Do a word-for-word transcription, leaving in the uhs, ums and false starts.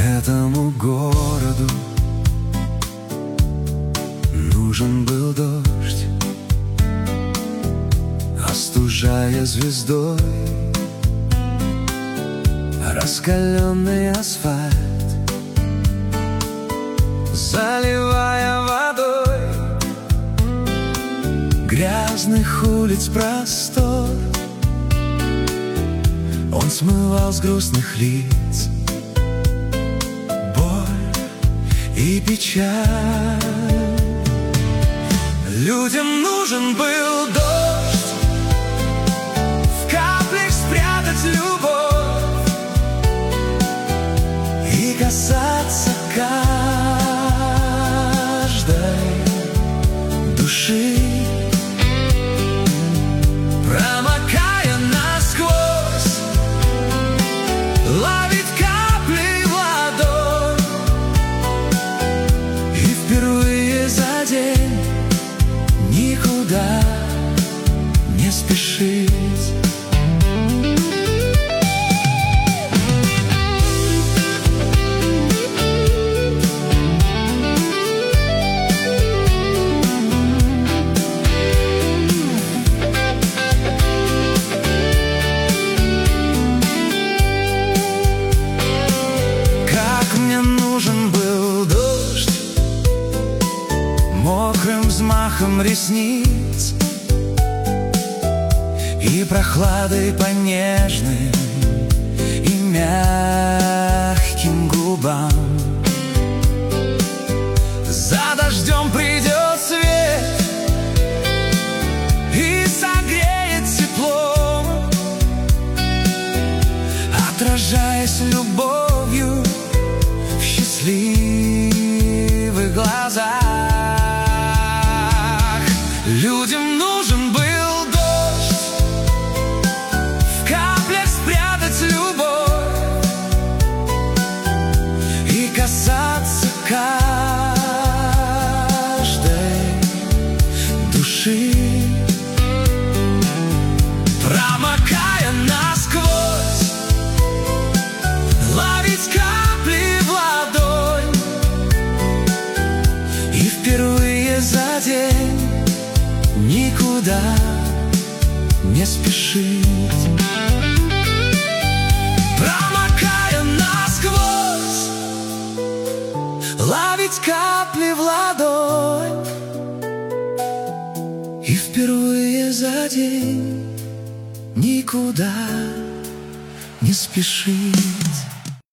Этому городу нужен был дождь, остужая звездой раскаленный асфальт, заливая водой грязных улиц простор. Он смывал с грустных лиц боль и печаль. Людям нужен был дождь, в каплях спрятать любовь и касаться каждой души, промокая насквозь, ловить капли в ладонь и впервые за день никуда не спешить. Как мне нужен был дождь, мокрым взмахом ресниц и прохладой по нежным и мягким губам. За дождем придет свет и согреет теплом, отражаясь любовью в счастливых глазах. Людям нужен был дождь, в каплях спрятать любовь и касаться каждой души, промокая насквозь, ловить капли в ладонь и впервые за день никуда не спешить, промокая насквозь, ловить капли в ладонь и впервые за день никуда не спешить.